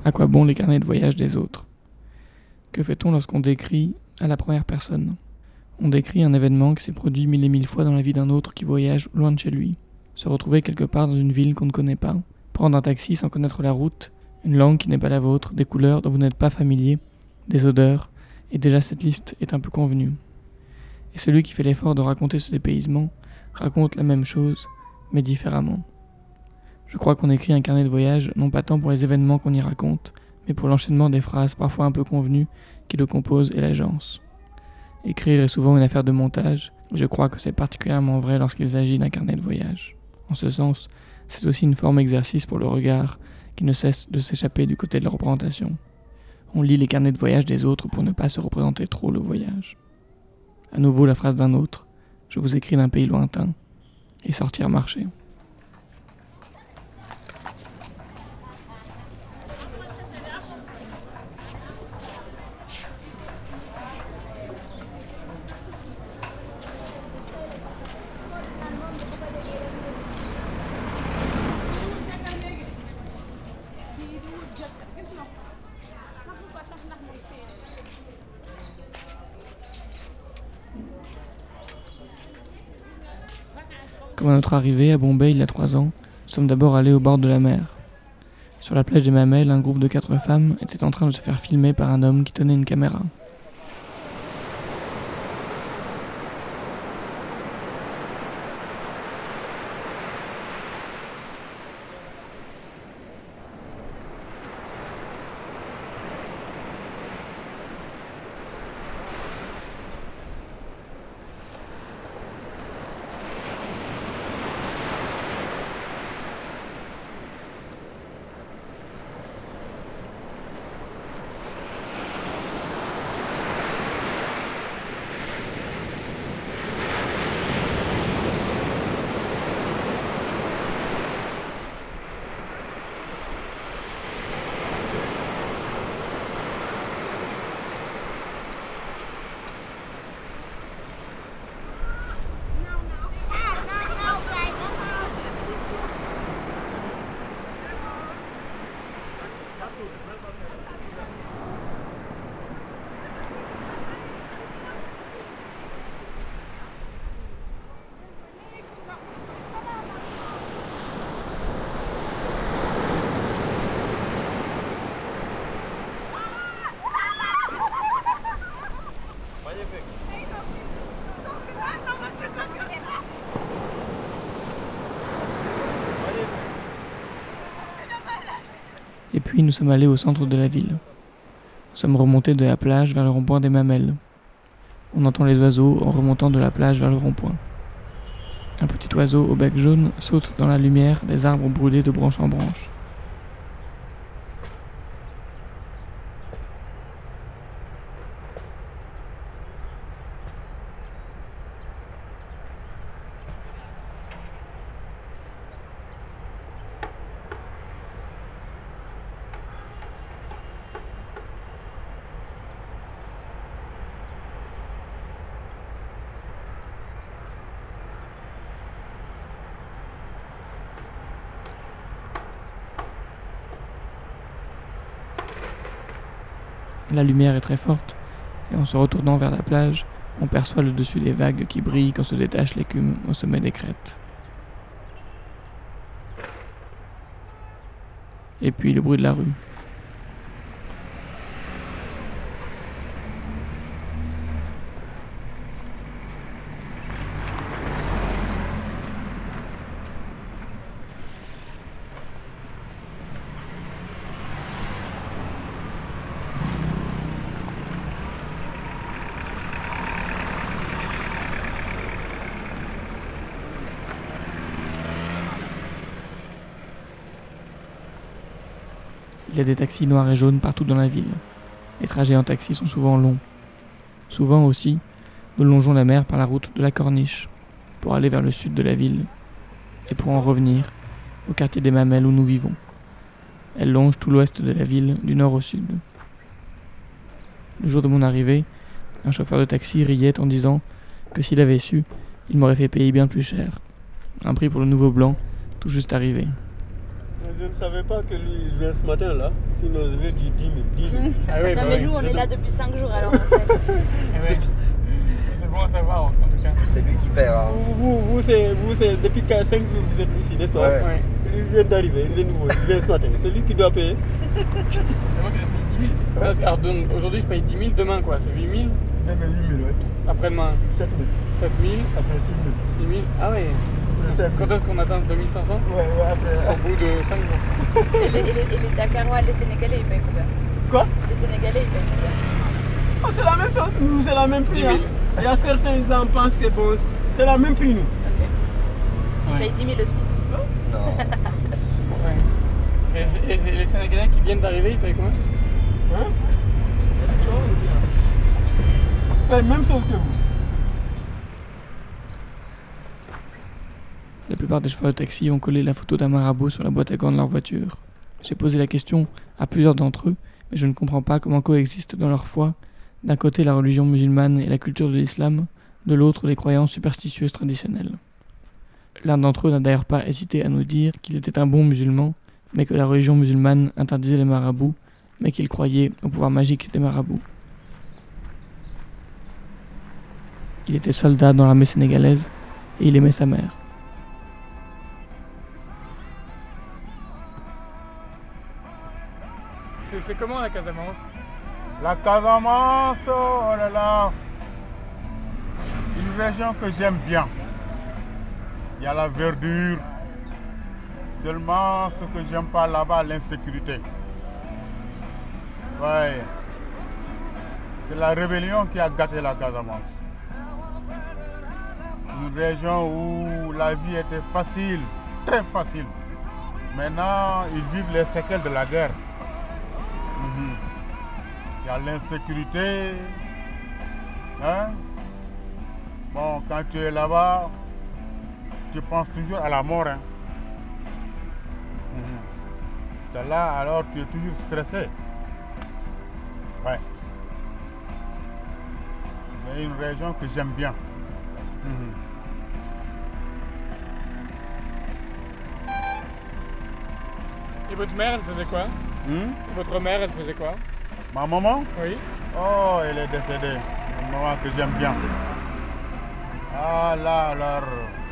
À quoi bon les carnets de voyage des autres? Que fait-on lorsqu'on décrit à la première personne? On décrit un événement qui s'est produit 1000 et 1000 fois dans la vie d'un autre qui voyage loin de chez lui. Se retrouver quelque part dans une ville qu'on ne connaît pas, prendre un taxi sans connaître la route, une langue qui n'est pas la vôtre, des couleurs dont vous n'êtes pas familier, des odeurs, et déjà cette liste est un peu convenue. Et celui qui fait l'effort de raconter ce dépaysement raconte la même chose, mais différemment. Je crois qu'on écrit un carnet de voyage non pas tant pour les événements qu'on y raconte, mais pour l'enchaînement des phrases parfois un peu convenues qui le composent et l'agencent. Écrire est souvent une affaire de montage, et je crois que c'est particulièrement vrai lorsqu'il s'agit d'un carnet de voyage. En ce sens, c'est aussi une forme d'exercice pour le regard qui ne cesse de s'échapper du côté de la représentation. On lit les carnets de voyage des autres pour ne pas se représenter trop le voyage. À nouveau la phrase d'un autre, je vous écris d'un pays lointain, et sortir marcher. Comme à notre arrivée à Bombay il y a 3 ans, nous sommes d'abord allés au bord de la mer. Sur la plage des Mamelles, un groupe de 4 femmes était en train de se faire filmer par un homme qui tenait une caméra. Et puis nous sommes allés au centre de la ville. Nous sommes remontés de la plage vers le rond-point des Mamelles. On entend les oiseaux en remontant de la plage vers le rond-point. Un petit oiseau au bec jaune saute dans la lumière des arbres brûlés de branche en branche. La lumière est très forte, et en se retournant vers la plage, on perçoit le dessus des vagues qui brillent quand se détache l'écume au sommet des crêtes. Et puis le bruit de la rue. Il y a des taxis noirs et jaunes partout dans la ville. Les trajets en taxi sont souvent longs. Souvent aussi, nous longeons la mer par la route de la Corniche, pour aller vers le sud de la ville, et pour en revenir au quartier des Mamelles où nous vivons. Elle longe tout l'ouest de la ville, du nord au sud. Le jour de mon arrivée, un chauffeur de taxi riait en disant que s'il avait su, il m'aurait fait payer bien plus cher. Un prix pour le nouveau blanc, tout juste arrivé. Je ne savais pas que lui il vient ce matin là, sinon je vais dire 10 000. 10 000. Ah oui, Non, mais nous, on est là depuis 5 jours, alors on sait. C'est bon à savoir en tout cas. C'est lui qui perd. Hein. Vous, c'est depuis 5 jours que vous êtes ici, n'est-ce pas? Ouais. Il vient d'arriver, il est nouveau, il vient ce matin. C'est lui qui doit payer. C'est moi qui ai payé 10 000. Alors aujourd'hui je paye 10 000, demain quoi? C'est 8 000? Demain 8 000, ouais. Après-demain 7 000. 7 000? Après 6 000. 6 000? Ah ouais. Après 5 000. Quand est-ce qu'on atteint 2500? Ouais, après. Au bout de 5 jours. Et les Dakarois, les Sénégalais, ils payent combien? Quoi? Les Sénégalais, ils payent combien? Oh, c'est la même chose, nous c'est la même prix. 10 000. Hein. Il y a certains ils en pensent que bon, c'est la même prix nous. Ok. Ils Ouais. payent 10 000 aussi. Non. Ouais. Et les Sénégalais qui viennent d'arriver, ils payent combien? Hein? C'est la même chose que vous. La plupart des chauffeurs de taxi ont collé la photo d'un marabout sur la boîte à gants de leur voiture. J'ai posé la question à plusieurs d'entre eux, mais je ne comprends pas comment coexistent dans leur foi, d'un côté la religion musulmane et la culture de l'islam, de l'autre les croyances superstitieuses traditionnelles. L'un d'entre eux n'a d'ailleurs pas hésité à nous dire qu'il était un bon musulman, mais que la religion musulmane interdisait les marabouts, mais qu'il croyait au pouvoir magique des marabouts. Il était soldat dans l'armée sénégalaise et il aimait sa mère. C'est comment la Casamance? La Casamance, oh là là, une région que j'aime bien. Il y a la verdure. Seulement, ce que j'aime pas là-bas, l'insécurité. Ouais. C'est la rébellion qui a gâté la Casamance. Une région où la vie était facile, très facile. Maintenant, ils vivent les séquelles de la guerre. Il y a l'insécurité. Hein? Bon, quand tu es là-bas, tu penses toujours à la mort. Hein? Tu es là, alors tu es toujours stressé. Ouais. C'est une région que j'aime bien. Et votre mère, elle faisait quoi? Votre mère, elle faisait quoi? Ma maman? Oui. Oh, elle est décédée. Une maman que j'aime bien. Ah là, alors.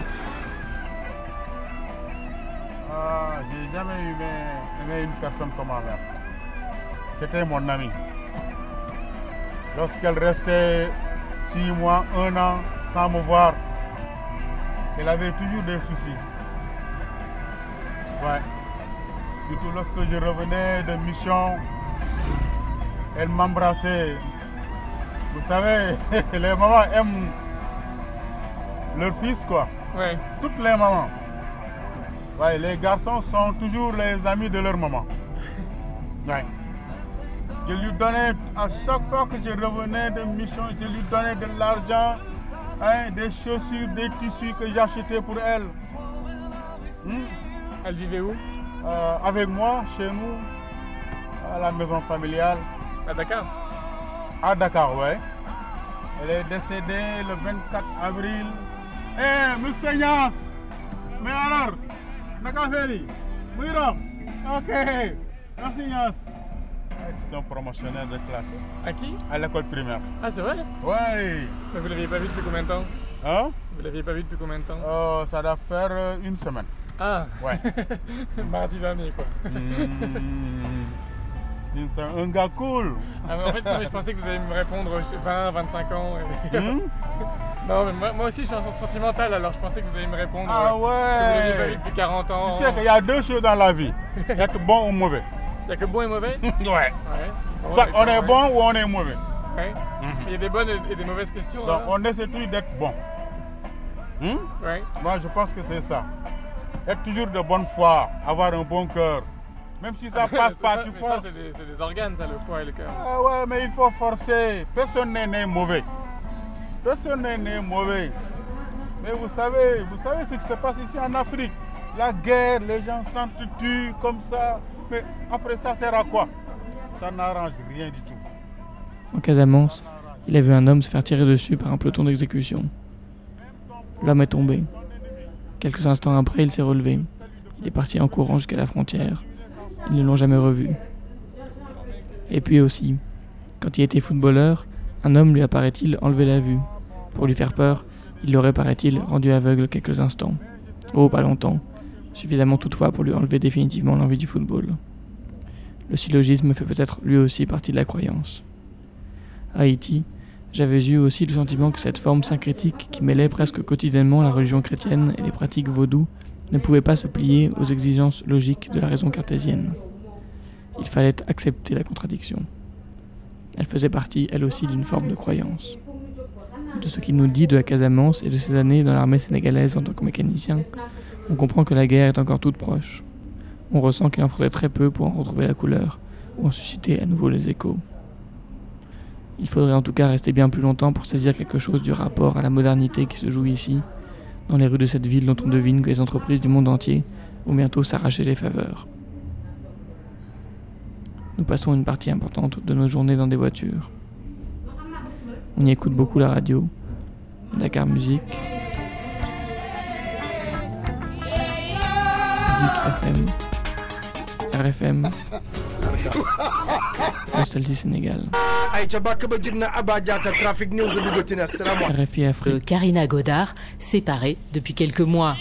Ah, j'ai jamais aimé une personne comme ma mère. C'était mon amie. Lorsqu'elle restait 6 mois, 1 an sans me voir, elle avait toujours des soucis. Ouais. Surtout lorsque je revenais de mission, elle m'embrassait. Vous savez, les mamans aiment leur fils, quoi. Ouais. Toutes les mamans. Ouais, les garçons sont toujours les amis de leur maman. Ouais. Je lui donnais, à chaque fois que je revenais de mission, je lui donnais de l'argent, hein, des chaussures, des tissus que j'achetais pour elle. Elle vivait où? Avec moi, chez nous, à la maison familiale. À Dakar? À Dakar, ouais. Elle est décédée le 24 avril. Monsieur Nias! Mais alors, Dakar Ferry? Oui, ok. Merci Nias. C'est un promotionnaire de classe. À qui? À l'école primaire. Ah, c'est vrai? Ouais. Mais vous l'aviez pas vu depuis combien de temps? Hein? Vous l'aviez pas vu depuis combien de temps? Ça doit faire 1 semaine. Ah! Ouais. Mardi dernier, quoi. C'est un gars cool. Ah, mais en fait, non, mais je pensais que vous alliez me répondre 20, 25 ans. Non, mais moi aussi, je suis un sentimental, alors je pensais que vous alliez me répondre Ah que vous l'aviez pas vu ouais. depuis 40 ans. Tu sais qu'il y a 2 choses dans la vie. Être bon ou mauvais. Il n'y a que bon et mauvais? Ouais. Ouais. Bon, Soit d'accord, on est ouais. bon ou on est mauvais. Ouais. Il y a des bonnes et des mauvaises questions. Donc hein. on essaie toujours d'être bon. Ouais. Moi je pense que c'est ça. Être toujours de bonne foi, avoir un bon cœur. Même si ça passe pas, tu mais forces. ça, c'est des organes, ça, le foie et le cœur. Ah ouais, mais il faut forcer. Personne n'est né mauvais. Personne n'est né mauvais. Mais vous savez ce qui se passe ici en Afrique. La guerre, les gens s'entretuent comme ça. Mais après ça sert à quoi? Ça n'arrange rien du tout. En Casamance, il a vu un homme se faire tirer dessus par un peloton d'exécution. L'homme est tombé. Quelques instants après, il s'est relevé. Il est parti en courant jusqu'à la frontière. Ils ne l'ont jamais revu. Et puis aussi, quand il était footballeur, un homme lui a, paraît-il, enlevé la vue. Pour lui faire peur, il l'aurait, paraît-il, rendu aveugle quelques instants. Oh, pas longtemps. Suffisamment toutefois pour lui enlever définitivement l'envie du football. Le syllogisme fait peut-être lui aussi partie de la croyance. À Haïti, j'avais eu aussi le sentiment que cette forme syncrétique qui mêlait presque quotidiennement la religion chrétienne et les pratiques vaudou ne pouvait pas se plier aux exigences logiques de la raison cartésienne. Il fallait accepter la contradiction. Elle faisait partie, elle aussi, d'une forme de croyance. De ce qu'il nous dit de la Casamance et de ses années dans l'armée sénégalaise en tant que mécanicien, on comprend que la guerre est encore toute proche. On ressent qu'il en faudrait très peu pour en retrouver la couleur, ou en susciter à nouveau les échos. Il faudrait en tout cas rester bien plus longtemps pour saisir quelque chose du rapport à la modernité qui se joue ici, dans les rues de cette ville dont on devine que les entreprises du monde entier vont bientôt s'arracher les faveurs. Nous passons une partie importante de nos journées dans des voitures. On y écoute beaucoup la radio, Dakar Musique, Zik FM, RFM, Nostalgie Sénégal, RFI Afrique, Karina Godard, séparée depuis quelques mois.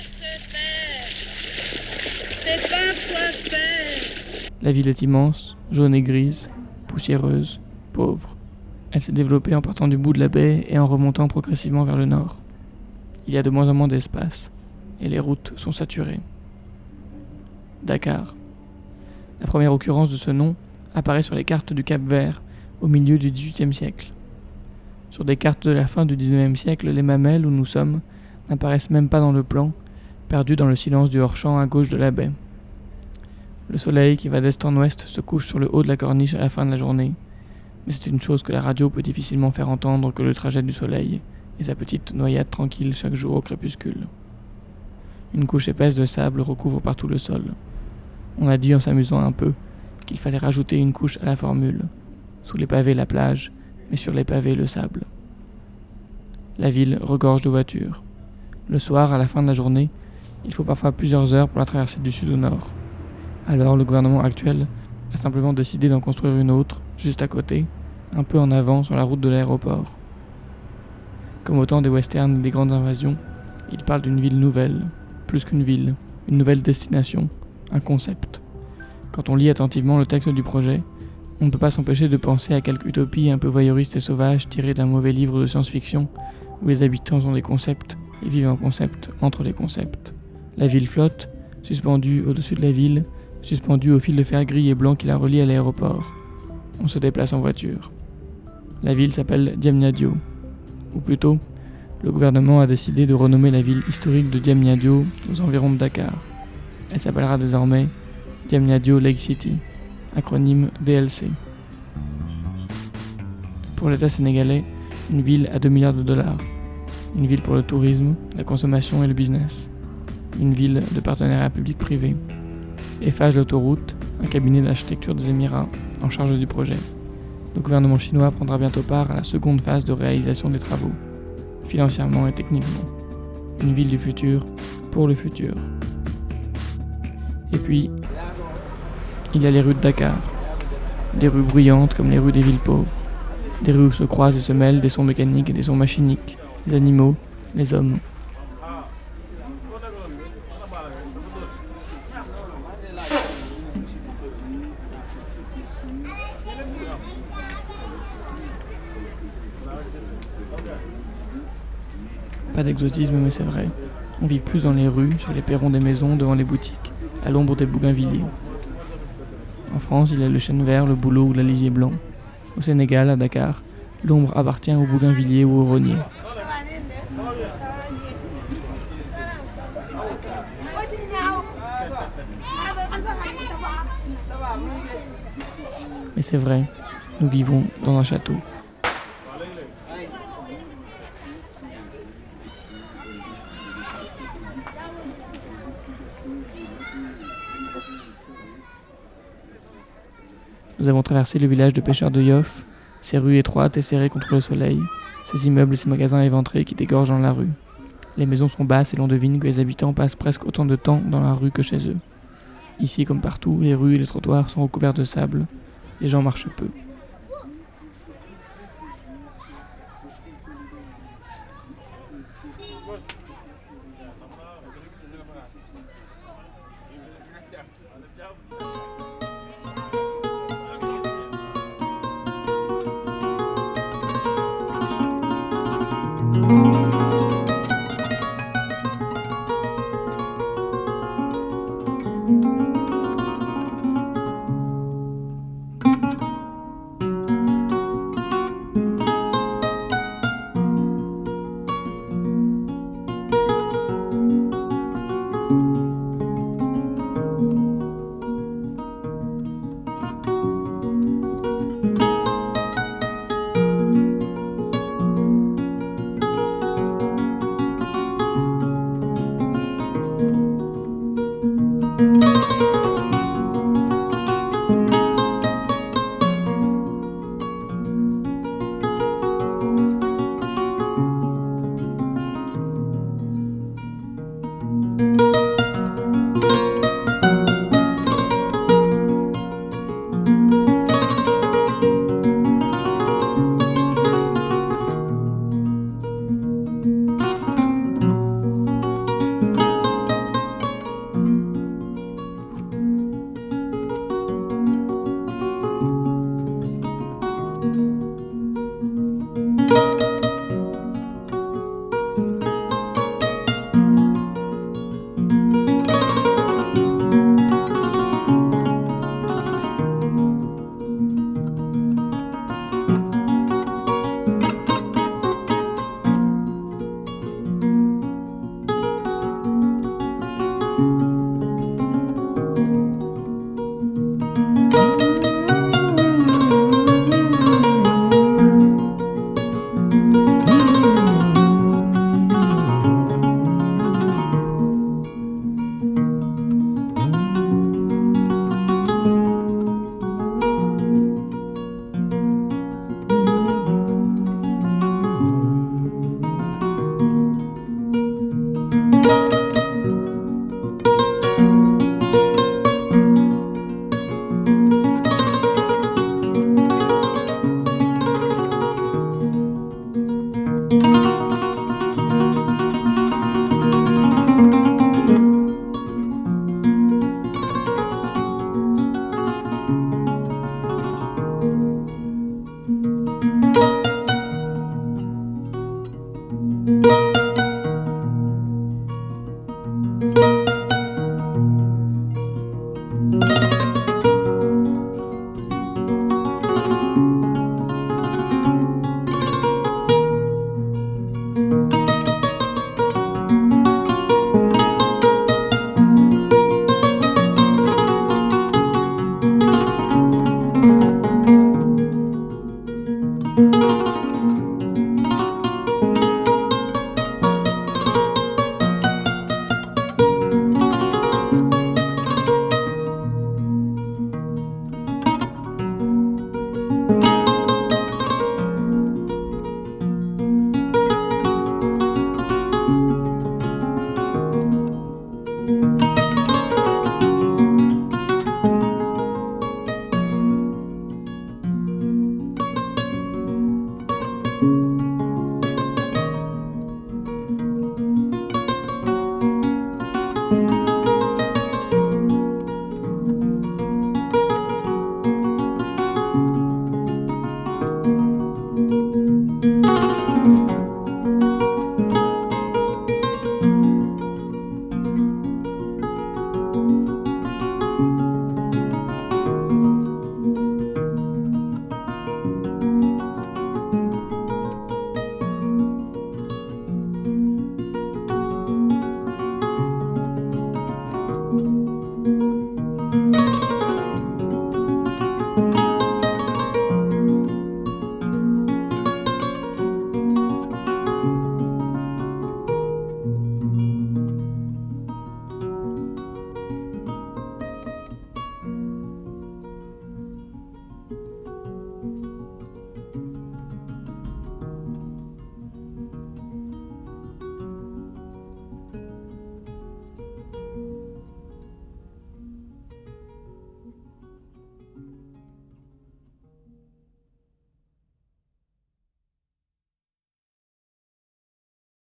La ville est immense, jaune et grise, poussiéreuse, pauvre. Elle s'est développée en partant du bout de la baie et en remontant progressivement vers le nord. Il y a de moins en moins d'espace, et les routes sont saturées. Dakar. La première occurrence de ce nom apparaît sur les cartes du Cap-Vert, au milieu du XVIIIe siècle. Sur des cartes de la fin du XIXe siècle, les mamelles où nous sommes n'apparaissent même pas dans le plan, perdus dans le silence du hors-champ à gauche de la baie. Le soleil qui va d'est en ouest se couche sur le haut de la corniche à la fin de la journée, mais c'est une chose que la radio peut difficilement faire entendre que le trajet du soleil et sa petite noyade tranquille chaque jour au crépuscule. Une couche épaisse de sable recouvre partout le sol. On a dit en s'amusant un peu qu'il fallait rajouter une couche à la formule. Sous les pavés la plage, mais sur les pavés le sable. La ville regorge de voitures. Le soir, à la fin de la journée, il faut parfois plusieurs heures pour la traverser du sud au nord. Alors le gouvernement actuel a simplement décidé d'en construire une autre, juste à côté, un peu en avant sur la route de l'aéroport. Comme au temps des westerns et des grandes invasions, il parle d'une ville nouvelle, plus qu'une ville, une nouvelle destination, un concept. Quand on lit attentivement le texte du projet, on ne peut pas s'empêcher de penser à quelque utopie un peu voyeuriste et sauvage tirée d'un mauvais livre de science-fiction où les habitants ont des concepts et vivent en concept entre les concepts. La ville flotte, suspendue au-dessus de la ville, suspendue au fil de fer gris et blanc qui la relie à l'aéroport. On se déplace en voiture. La ville s'appelle Diamniadio. Ou plutôt, le gouvernement a décidé de renommer la ville historique de Diamniadio aux environs de Dakar. Elle s'appellera désormais Diamniadio Lake City, acronyme DLC. Pour l'État sénégalais, une ville à 2 milliards de dollars. Une ville pour le tourisme, la consommation et le business. Une ville de partenariat public-privé. Eiffage l'autoroute, un cabinet d'architecture des Émirats en charge du projet. Le gouvernement chinois prendra bientôt part à la seconde phase de réalisation des travaux, financièrement et techniquement. Une ville du futur, pour le futur. Et puis, il y a les rues de Dakar. Des rues bruyantes comme les rues des villes pauvres. Des rues où se croisent et se mêlent des sons mécaniques et des sons machiniques, les animaux, les hommes. Pas d'exotisme, mais c'est vrai. On vit plus dans les rues, sur les perrons des maisons, devant les boutiques, à l'ombre des bougainvilliers. En France, il y a le chêne vert, le bouleau ou l'alisier blanc. Au Sénégal, à Dakar, l'ombre appartient aux bougainvilliers ou aux rosiers. Mais c'est vrai, nous vivons dans un château. Nous avons traversé le village de pêcheurs de Yoff, ses rues étroites et serrées contre le soleil, ses immeubles et ses magasins éventrés qui dégorgent dans la rue. Les maisons sont basses et l'on devine que les habitants passent presque autant de temps dans la rue que chez eux. Ici, comme partout, les rues et les trottoirs sont recouverts de sable. Les gens marchent peu.